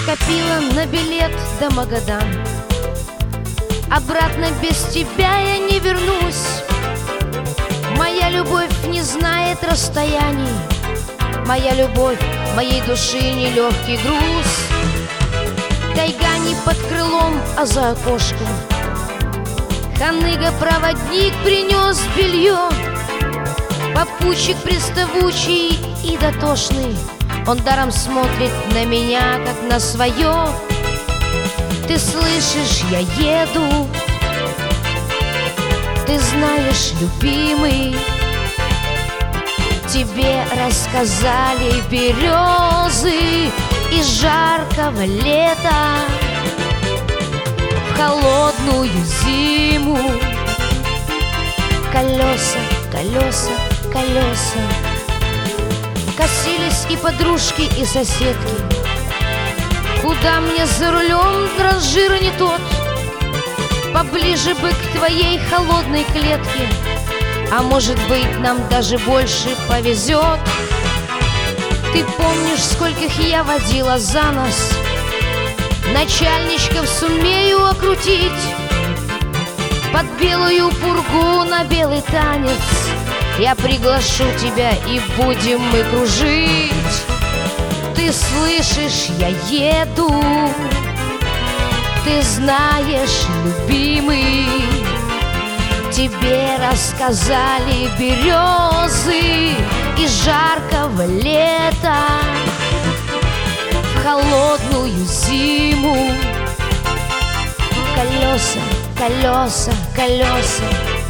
Скопила на билет до Магадана. Обратно без тебя я не вернусь. Моя любовь не знает расстояний. Моя любовь моей души нелегкий груз. Тайга не под крылом, а за окошком. Ханыга-проводник принес белье. Попутчик приставучий и дотошный. Он даром смотрит на меня, как на свое. Ты слышишь, я еду. Ты знаешь, любимый, тебе рассказали березы из жаркого лета в холодную зиму. Колеса, колеса, колеса. Косились и подружки, и соседки. Куда мне за рулем, раз жира не тот? Поближе бы к твоей холодной клетке. А может быть, нам даже больше повезет. Ты помнишь, скольких я водила за нос? Начальничков сумею окрутить под белую пургу на белый танец. Я приглашу тебя, и будем мы кружить. Ты слышишь, я еду. Ты знаешь, любимый, тебе рассказали березы из жаркого лета в холодную зиму. Колеса, колеса, колеса.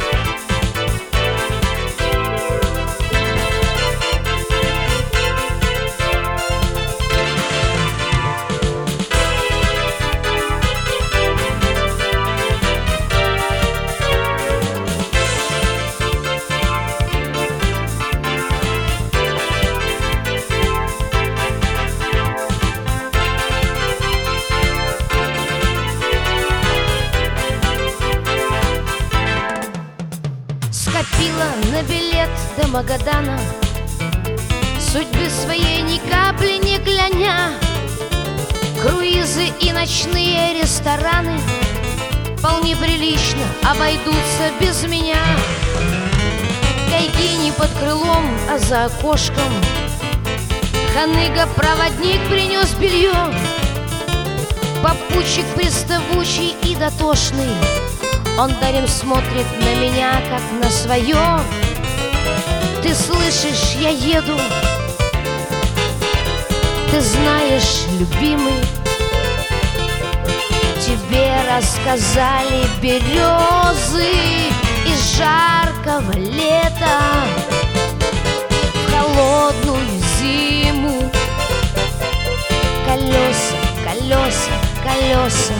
Скопила на билет до Магадана, судьбы своей ни капли не кляня. Круизы и ночные рестораны вполне прилично обойдутся без меня. Тайги не под крылом, а за окошком. Ханыга-проводник принес белье. Попутчик приставучий и дотошный. Он даром смотрит на меня, как на свое. Ты слышишь, я еду. Ты знаешь, любимый, тебе рассказали березы из жаркого лета в холодную зиму. Колеса, колеса, колеса.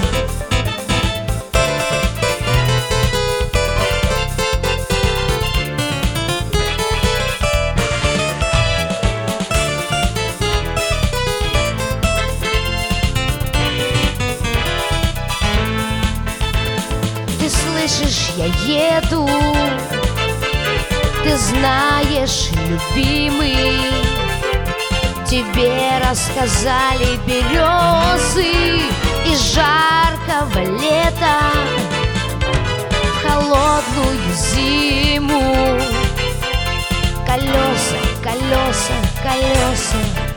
Ты слышишь, я еду. Ты знаешь, любимый, тебе рассказали березы из жаркого лета в холодную зиму. Колеса, колеса, колеса.